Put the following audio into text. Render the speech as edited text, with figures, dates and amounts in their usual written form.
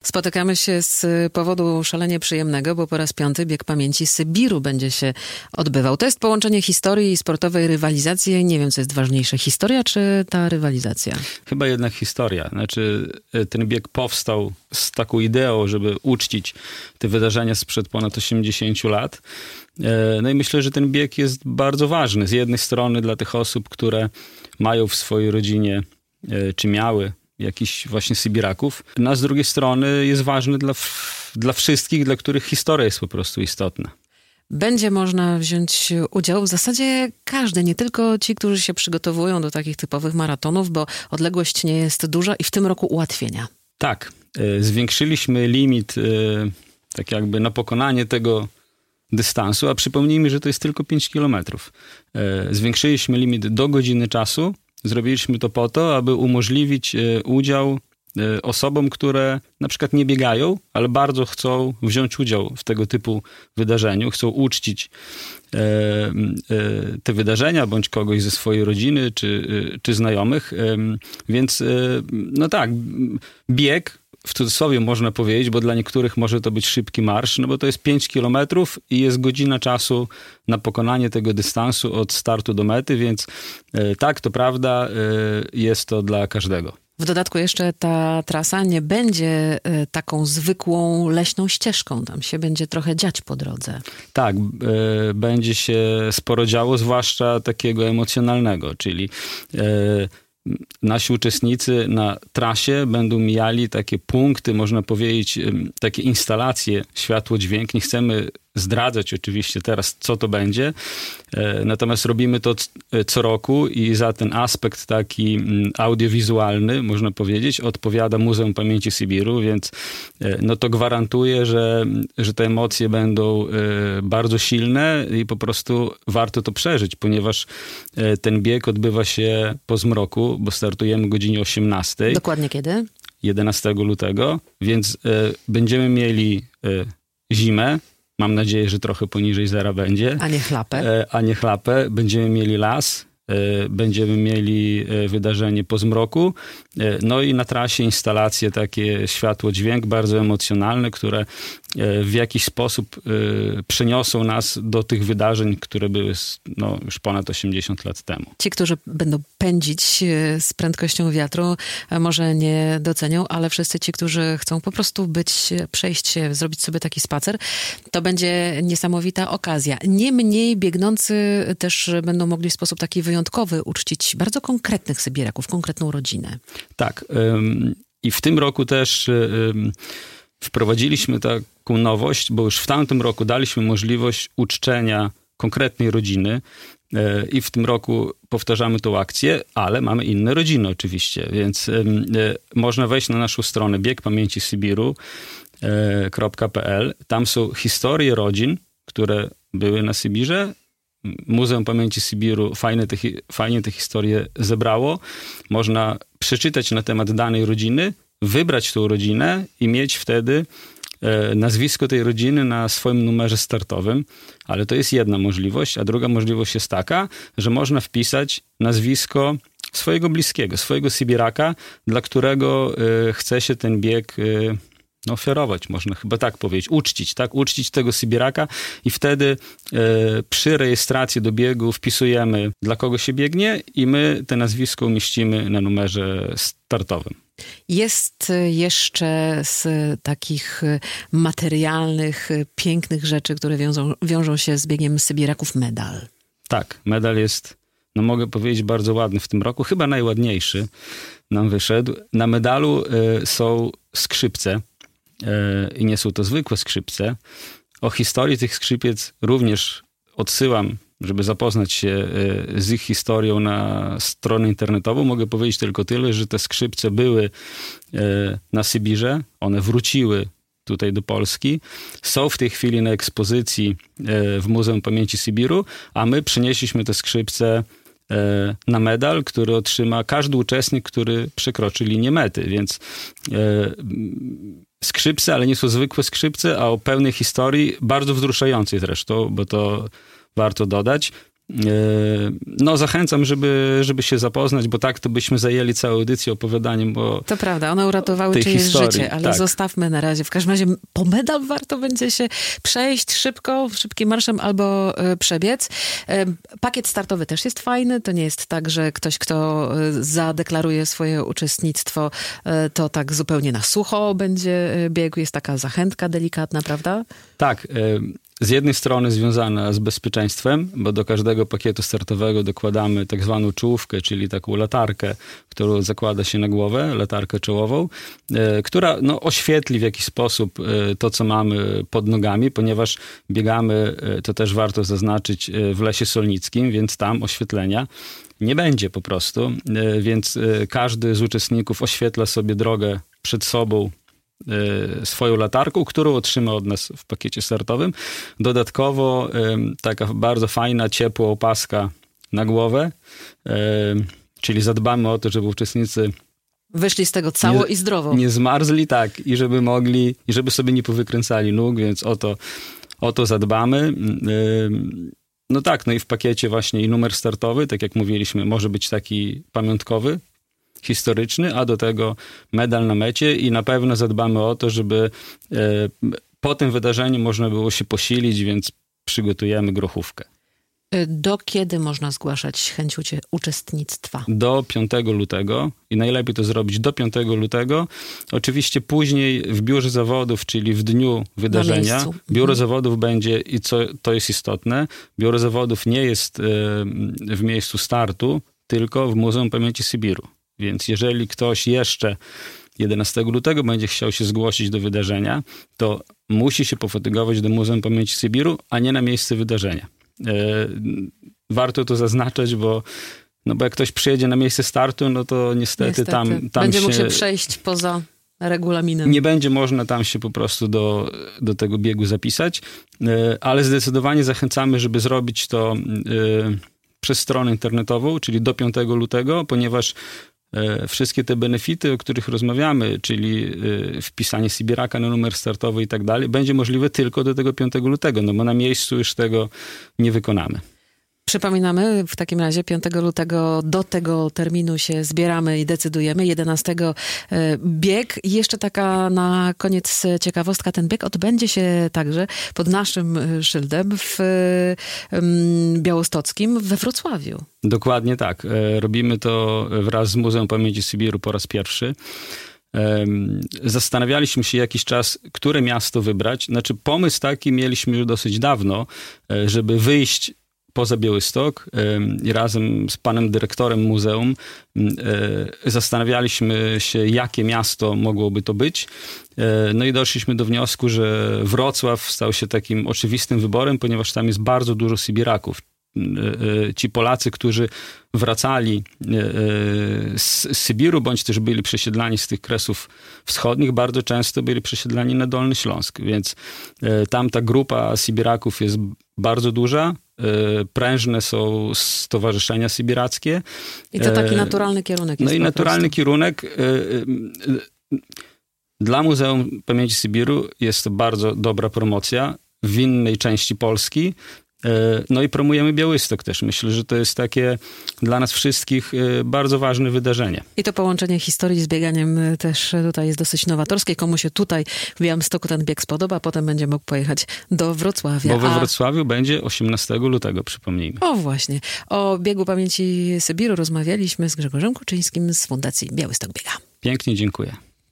Spotykamy się z powodu szalenie przyjemnego, bo po raz 5. Bieg Pamięci Sybiru będzie się odbywał. To jest połączenie historii i sportowej rywalizacji. Nie wiem, co jest ważniejsze, historia czy ta rywalizacja? Chyba jednak historia. Znaczy, ten bieg powstał z taką ideą, żeby uczcić te wydarzenia sprzed ponad 80 lat. No i myślę, że ten bieg jest bardzo ważny. Z jednej strony dla tych osób, które mają w swojej rodzinie, czy miały jakichś właśnie sybiraków, a z drugiej strony jest ważny dla wszystkich, dla których historia jest po prostu istotna. Będzie można wziąć udział w zasadzie każdy, nie tylko ci, którzy się przygotowują do takich typowych maratonów, bo odległość nie jest duża i w tym roku ułatwienia. Tak, zwiększyliśmy limit tak jakby na pokonanie tego dystansu, a przypomnijmy, że to jest tylko 5 kilometrów. Zwiększyliśmy limit do godziny czasu. Zrobiliśmy to po to, aby umożliwić udział osobom, które na przykład nie biegają, ale bardzo chcą wziąć udział w tego typu wydarzeniu, chcą uczcić te wydarzenia, bądź kogoś ze swojej rodziny, czy znajomych. Więc no tak, bieg, w cudzysłowie można powiedzieć, bo dla niektórych może to być szybki marsz, no bo to jest 5 kilometrów i jest godzina czasu na pokonanie tego dystansu od startu do mety, więc tak, to prawda, jest to dla każdego. W dodatku jeszcze ta trasa nie będzie taką zwykłą leśną ścieżką. Tam się będzie trochę dziać po drodze. Tak, będzie się sporo działo, zwłaszcza takiego emocjonalnego, czyli nasi uczestnicy na trasie będą mijali takie punkty, można powiedzieć, takie instalacje światło, dźwięk. Nie chcemy zdradzać oczywiście teraz, co to będzie. Natomiast robimy to co roku i za ten aspekt taki audiowizualny, można powiedzieć, odpowiada Muzeum Pamięci Sybiru, więc no to gwarantuje, że te emocje będą bardzo silne i po prostu warto to przeżyć, ponieważ ten bieg odbywa się po zmroku, bo startujemy o godzinie 18. Dokładnie kiedy? 11 lutego, więc będziemy mieli zimę. Mam nadzieję, że trochę poniżej zera będzie. A nie chlapę. Będziemy mieli las, będziemy mieli wydarzenie po zmroku. No i na trasie instalacje takie światło, dźwięk bardzo emocjonalne, które w jakiś sposób przeniosą nas do tych wydarzeń, które były już ponad 80 lat temu. Ci, którzy będą pędzić z prędkością wiatru, może nie docenią, ale wszyscy ci, którzy chcą po prostu przejść się, zrobić sobie taki spacer, to będzie niesamowita okazja. Niemniej biegnący też będą mogli w sposób taki wyjątkowy uczcić bardzo konkretnych Sybiraków, konkretną rodzinę. Tak. I w tym roku też wprowadziliśmy taką nowość, bo już w tamtym roku daliśmy możliwość uczczenia konkretnej rodziny i w tym roku powtarzamy tą akcję, ale mamy inne rodziny oczywiście, więc można wejść na naszą stronę biegpamięcisybiru.pl. Tam są historie rodzin, które były na Sybirze. Muzeum Pamięci Sybiru fajnie te historie zebrało. Można przeczytać na temat danej rodziny, wybrać tą rodzinę i mieć wtedy nazwisko tej rodziny na swoim numerze startowym, ale to jest jedna możliwość, a druga możliwość jest taka, że można wpisać nazwisko swojego bliskiego, swojego Sybiraka, dla którego chce się ten bieg ofiarować, można chyba tak powiedzieć, uczcić tego Sybiraka i wtedy przy rejestracji do biegu wpisujemy, dla kogo się biegnie i my te nazwisko umieścimy na numerze startowym. Jest jeszcze z takich materialnych, pięknych rzeczy, które wiążą się z biegiem Sybiraków, medal. Tak, medal jest, mogę powiedzieć, bardzo ładny w tym roku, chyba najładniejszy nam wyszedł. Na medalu są skrzypce i nie są to zwykłe skrzypce. O historii tych skrzypiec również odsyłam, żeby zapoznać się z ich historią na stronę internetową. Mogę powiedzieć tylko tyle, że te skrzypce były na Sybirze, one wróciły tutaj do Polski, są w tej chwili na ekspozycji w Muzeum Pamięci Sybiru, a my przynieśliśmy te skrzypce na medal, który otrzyma każdy uczestnik, który przekroczy linię mety, więc skrzypce, ale nie są zwykłe skrzypce, a o pełnej historii, bardzo wzruszającej zresztą, bo to warto dodać. No zachęcam, żeby się zapoznać, bo tak to byśmy zajęli całą audycję opowiadaniem, bo to prawda, one uratowały czyjeś życie, ale zostawmy na razie. W każdym razie po medal warto będzie się przejść szybkim marszem albo przebiec. Pakiet startowy też jest fajny, to nie jest tak, że ktoś, kto zadeklaruje swoje uczestnictwo, to tak zupełnie na sucho będzie biegł, jest taka zachętka delikatna, prawda? Tak, z jednej strony związana z bezpieczeństwem, bo do każdego pakietu startowego dokładamy tak zwaną czołówkę, czyli taką latarkę, którą zakłada się na głowę, latarkę czołową, która oświetli w jakiś sposób to, co mamy pod nogami, ponieważ biegamy, to też warto zaznaczyć, w Lesie Solnickim, więc tam oświetlenia nie będzie po prostu, więc każdy z uczestników oświetla sobie drogę przed sobą swoją latarką, którą otrzyma od nas w pakiecie startowym. Dodatkowo taka bardzo fajna, ciepła opaska na głowę, czyli zadbamy o to, żeby uczestnicy wyszli z tego cało i zdrowo. Nie zmarzli, tak, i żeby mogli, i żeby sobie nie powykręcali nóg, więc o to zadbamy. No tak, no i w pakiecie właśnie i numer startowy, tak jak mówiliśmy, może być taki pamiątkowy, historyczny, a do tego medal na mecie i na pewno zadbamy o to, żeby po tym wydarzeniu można było się posilić, więc przygotujemy grochówkę. Do kiedy można zgłaszać chęć uczestnictwa? Do 5 lutego i najlepiej to zrobić do 5 lutego. Oczywiście później w biurze zawodów, czyli w dniu wydarzenia, biuro zawodów będzie, i co to jest istotne, biuro zawodów nie jest w miejscu startu, tylko w Muzeum Pamięci Sybiru. Więc jeżeli ktoś jeszcze 11 lutego będzie chciał się zgłosić do wydarzenia, to musi się pofatygować do Muzeum Pamięci Sybiru, a nie na miejsce wydarzenia. Warto to zaznaczać, bo jak ktoś przyjedzie na miejsce startu, no to niestety. Tam będzie mógł się przejść poza regulaminem. Nie będzie można tam się po prostu do tego biegu zapisać, ale zdecydowanie zachęcamy, żeby zrobić to przez stronę internetową, czyli do 5 lutego, ponieważ wszystkie te benefity, o których rozmawiamy, czyli wpisanie Sybiraka na numer startowy i tak dalej, będzie możliwe tylko do tego 5 lutego, no bo na miejscu już tego nie wykonamy. Przypominamy, w takim razie 5 lutego do tego terminu się zbieramy i decydujemy. 11 bieg. I jeszcze taka na koniec ciekawostka. Ten bieg odbędzie się także pod naszym szyldem w Białostockim we Wrocławiu. Dokładnie tak. Robimy to wraz z Muzeum Pamięci Sybiru po raz pierwszy. Zastanawialiśmy się jakiś czas, które miasto wybrać. Znaczy pomysł taki mieliśmy już dosyć dawno, żeby wyjść poza Białystok i razem z panem dyrektorem muzeum zastanawialiśmy się, jakie miasto mogłoby to być. No i doszliśmy do wniosku, że Wrocław stał się takim oczywistym wyborem, ponieważ tam jest bardzo dużo Sybiraków. Ci Polacy, którzy wracali z Sybiru, bądź też byli przesiedlani z tych kresów wschodnich, bardzo często byli przesiedlani na Dolny Śląsk, więc tam ta grupa Sybiraków jest bardzo duża. Prężne są stowarzyszenia sybirackie. I to taki naturalny kierunek jest. No i naturalny kierunek. Dla Muzeum Pamięci Sybiru jest to bardzo dobra promocja w innej części Polski. No i promujemy Białystok też. Myślę, że to jest takie dla nas wszystkich bardzo ważne wydarzenie. I to połączenie historii z bieganiem też tutaj jest dosyć nowatorskie. Komu się tutaj w Białymstoku ten bieg spodoba, potem będzie mógł pojechać do Wrocławia. Bo we Wrocławiu będzie 18 lutego, przypomnijmy. O właśnie. O biegu Pamięci Sybiru rozmawialiśmy z Grzegorzem Kuczyńskim z Fundacji Białystok Biega. Pięknie dziękuję.